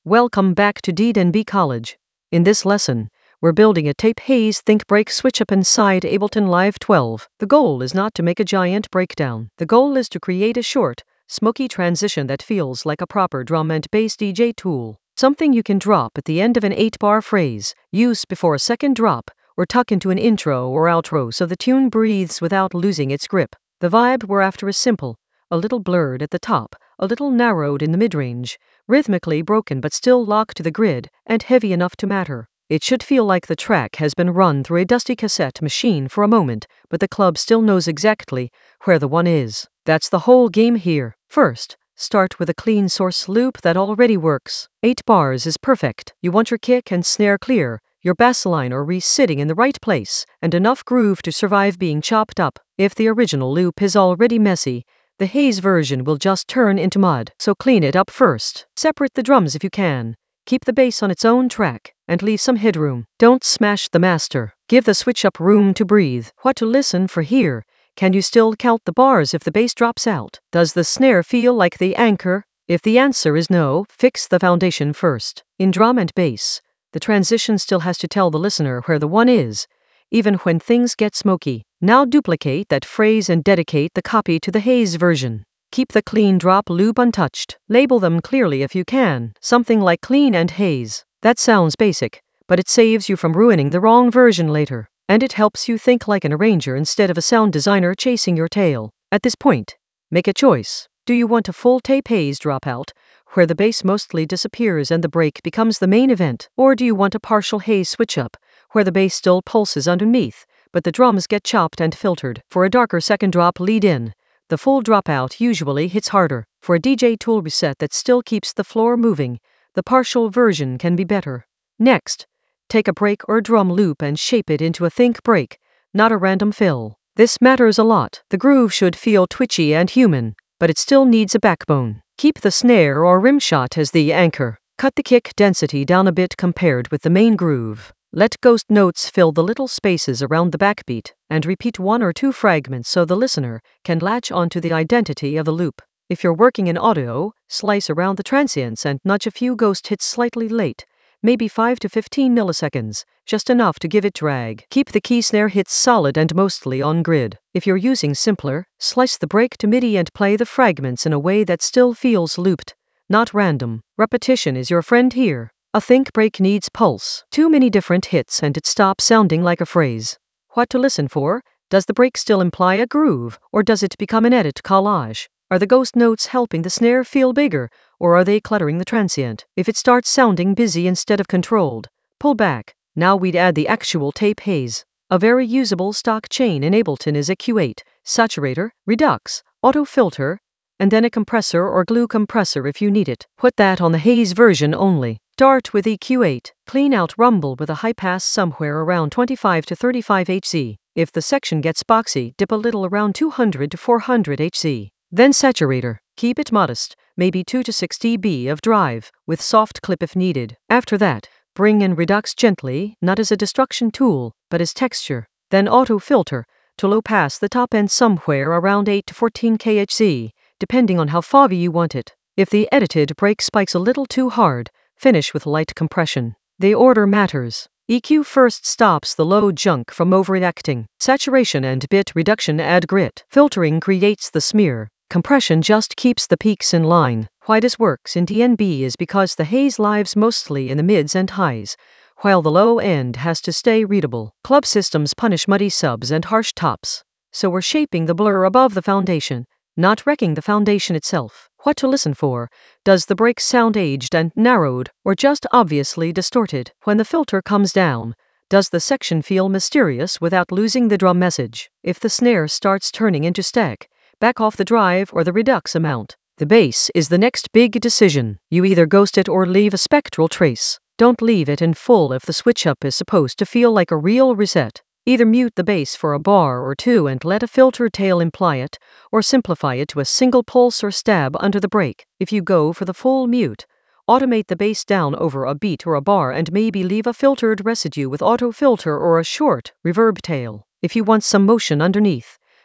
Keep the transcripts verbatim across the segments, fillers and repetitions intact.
Welcome back to D and B College. In this lesson, we're building a tape haze think break switch up inside Ableton Live twelve. The goal is not to make a giant breakdown. The goal is to create a short, smoky transition that feels like a proper drum and bass D J tool. Something you can drop at the end of an eight-bar phrase, use before a second drop, or tuck into an intro or outro so the tune breathes without losing its grip. The vibe we're after is simple, a little blurred at the top, a little narrowed in the mid-range, rhythmically broken but still locked to the grid, and heavy enough to matter. It should feel like the track has been run through a dusty cassette machine for a moment, but the club still knows exactly where the one is. That's the whole game here. First, start with a clean source loop that already works. Eight bars is perfect. You want your kick and snare clear, your bass line or re sitting in the right place, and enough groove to survive being chopped up. If the original loop is already messy, the haze version will just turn into mud, so clean it up first. Separate the drums if you can. Keep the bass on its own track, and leave some headroom. Don't smash the master. Give the switch up room to breathe. What to listen for here? Can you still count the bars if the bass drops out? Does the snare feel like the anchor? If the answer is no, fix the foundation first. In drum and bass, the transition still has to tell the listener where the one is, even when things get smoky. Now duplicate that phrase and dedicate the copy to the haze version. Keep the clean drop loop untouched. Label them clearly if you can, something like clean and haze. That sounds basic, but it saves you from ruining the wrong version later, and it helps you think like an arranger instead of a sound designer chasing your tail. At this point, make a choice. Do you want a full tape haze dropout, where the bass mostly disappears and the break becomes the main event? Or do you want a partial haze switch up, where the bass still pulses underneath, but the drums get chopped and filtered? For a darker second drop lead in, the full dropout usually hits harder. For a D J tool reset that still keeps the floor moving, the partial version can be better. Next, take a break or drum loop and shape it into a think break, not a random fill. This matters a lot. The groove should feel twitchy and human, but it still needs a backbone. Keep the snare or rim shot as the anchor. Cut the kick density down a bit compared with the main groove. Let ghost notes fill the little spaces around the backbeat, and repeat one or two fragments so the listener can latch onto the identity of the loop. If you're working in audio, slice around the transients and nudge a few ghost hits slightly late, maybe five to fifteen milliseconds, just enough to give it drag. Keep the key snare hits solid and mostly on grid. If you're using simpler, slice the break to MIDI and play the fragments in a way that still feels looped, not random. Repetition is your friend here. A think break needs pulse. Too many different hits and it stops sounding like a phrase. What to listen for? Does the break still imply a groove, or does it become an edit collage? Are the ghost notes helping the snare feel bigger, or are they cluttering the transient? If it starts sounding busy instead of controlled, pull back. Now we'd add the actual tape haze. A very usable stock chain in Ableton is a Q eight, saturator, redux, auto filter, and then a compressor or glue compressor if you need it. Put that on the haze version only. Start with E Q eight. Clean out rumble with a high pass somewhere around twenty-five to thirty-five hertz. If the section gets boxy, dip a little around two hundred to four hundred hertz. Then saturator. Keep it modest, maybe two to six decibels of drive, with soft clip if needed. After that, bring in redux gently, not as a destruction tool, but as texture. Then auto filter, to low pass the top end somewhere around eight to fourteen kilohertz, depending on how foggy you want it. If the edited break spikes a little too hard, finish with light compression. The order matters. E Q first stops the low junk from overreacting. Saturation and bit reduction add grit. Filtering creates the smear. Compression just keeps the peaks in line. Why this works in D and B is because the haze lives mostly in the mids and highs, while the low end has to stay readable. Club systems punish muddy subs and harsh tops, so we're shaping the blur above the foundation, not wrecking the foundation itself. What to listen for? Does the break sound aged and narrowed, or just obviously distorted? When the filter comes down, does the section feel mysterious without losing the drum message? If the snare starts turning into stack, back off the drive or the redux amount. The bass is the next big decision. You either ghost it or leave a spectral trace. Don't leave it in full if the switch up is supposed to feel like a real reset. Either mute the bass for a bar or two and let a filter tail imply it, or simplify it to a single pulse or stab under the break. If you go for the full mute, automate the bass down over a beat or a bar and maybe leave a filtered residue with auto filter or a short reverb tail. If you want some motion underneath,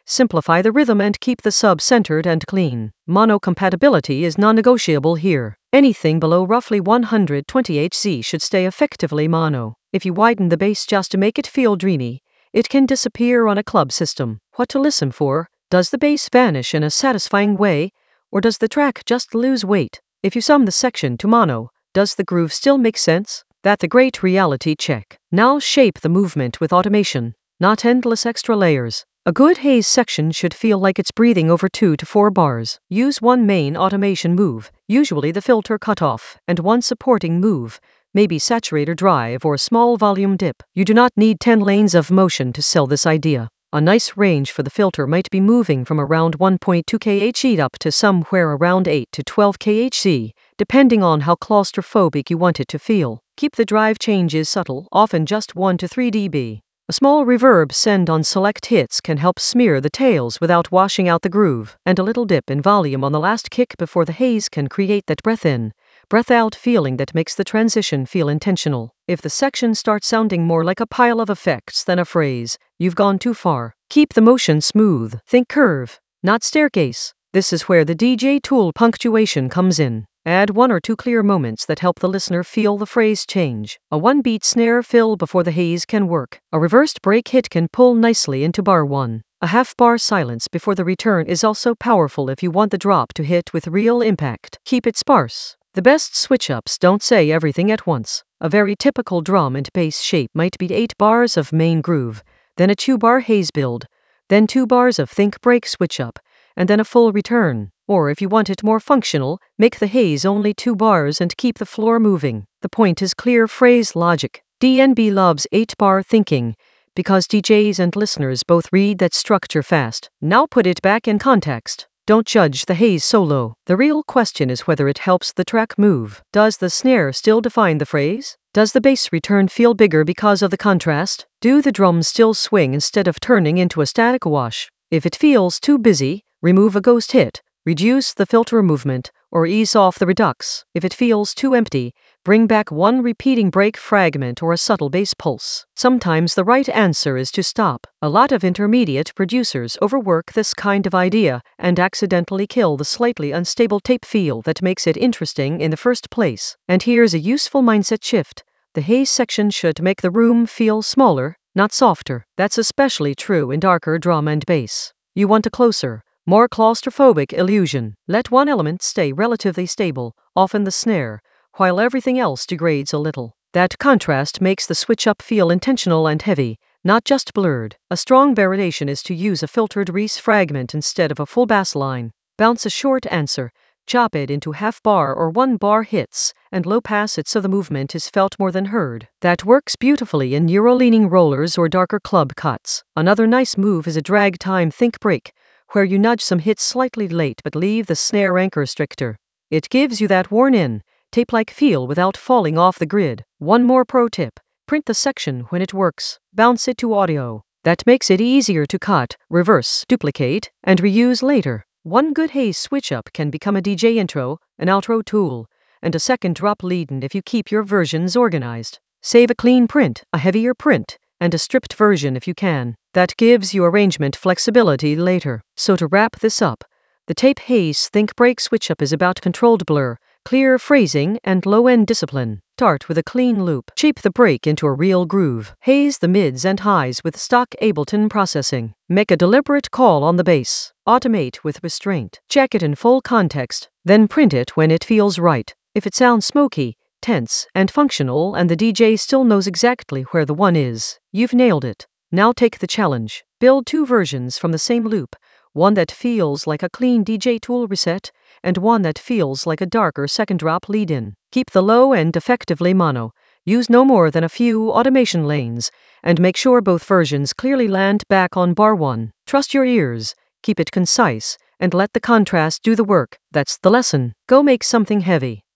Simplify the rhythm and keep the sub centered and clean. Mono compatibility is non-negotiable here. Anything below roughly one hundred twenty hertz should stay effectively mono. If you widen the bass just to make it feel dreamy, it can disappear on a club system. What to listen for? Does the bass vanish in a satisfying way, or does the track just lose weight? If you sum the section to mono, does the groove still make sense? That's the great reality check. Now shape the movement with automation, not endless extra layers. A good haze section should feel like it's breathing over two to four bars. Use one main automation move, usually the filter cutoff, and one supporting move, maybe saturator drive or small volume dip. You do not need ten lanes of motion to sell this idea. A nice range for the filter might be moving from around one point two kilohertz up to somewhere around eight to twelve kilohertz, depending on how claustrophobic you want it to feel. Keep the drive changes subtle, often just one to three decibels. A small reverb send on select hits can help smear the tails without washing out the groove, and a little dip in volume on the last kick before the haze can create that breath in, breath out feeling that makes the transition feel intentional. If the section starts sounding more like a pile of effects than a phrase, you've gone too far. Keep the motion smooth. Think curve, not staircase. This is where the D J tool punctuation comes in. Add one or two clear moments that help the listener feel the phrase change. A one-beat snare fill before the haze can work. A reversed break hit can pull nicely into bar one. A half-bar silence before the return is also powerful if you want the drop to hit with real impact. Keep it sparse. The best switch-ups don't say everything at once. A very typical drum and bass shape might be eight bars of main groove, then a two-bar haze build, then two bars of think break switch-up, and then a full return. Or if you want it more functional, make the haze only two bars and keep the floor moving. The point is clear phrase logic. D N B loves eight-bar thinking, because D Js and listeners both read that structure fast. Now put it back in context. Don't judge the haze solo. The real question is whether it helps the track move. Does the snare still define the phrase? Does the bass return feel bigger because of the contrast? Do the drums still swing instead of turning into a static wash? If it feels too busy, remove a ghost hit, reduce the filter movement, or ease off the redux. If it feels too empty, bring back one repeating break fragment or a subtle bass pulse. Sometimes the right answer is to stop. A lot of intermediate producers overwork this kind of idea and accidentally kill the slightly unstable tape feel that makes it interesting in the first place. And here's a useful mindset shift. The haze section should make the room feel smaller, not softer. That's especially true in darker drum and bass. You want a closer, more claustrophobic illusion. Let one element stay relatively stable, often the snare, while everything else degrades a little. That contrast makes the switch-up feel intentional and heavy, not just blurred. A strong variation is to use a filtered Reese fragment instead of a full bass line. Bounce a short answer, chop it into half-bar or one-bar hits, and low-pass it so the movement is felt more than heard. That works beautifully in Euro-leaning rollers or darker club cuts. Another nice move is a drag time think break, where you nudge some hits slightly late but leave the snare anchor stricter. It gives you that worn-in, tape-like feel without falling off the grid. One more pro tip: print the section when it works, bounce it to audio. That makes it easier to cut, reverse, duplicate, and reuse later. One good haze switch-up can become a D J intro, an outro tool, and a second drop lead-in if you keep your versions organized. Save a clean print, a heavier print, and a stripped version if you can. That gives you arrangement flexibility later. So to wrap this up, the tape haze think break switch-up is about controlled blur, clear phrasing, and low-end discipline. Start with a clean loop. Shape the break into a real groove. Haze the mids and highs with stock Ableton processing. Make a deliberate call on the bass. Automate with restraint. Check it in full context, then print it when it feels right. If it sounds smoky, tense, and functional and the D J still knows exactly where the one is, you've nailed it. Now take the challenge. Build two versions from the same loop, one that feels like a clean D J tool reset, and one that feels like a darker second drop lead-in. Keep the low end effectively mono, use no more than a few automation lanes, and make sure both versions clearly land back on bar one. Trust your ears, keep it concise, and let the contrast do the work. That's the lesson. Go make something heavy.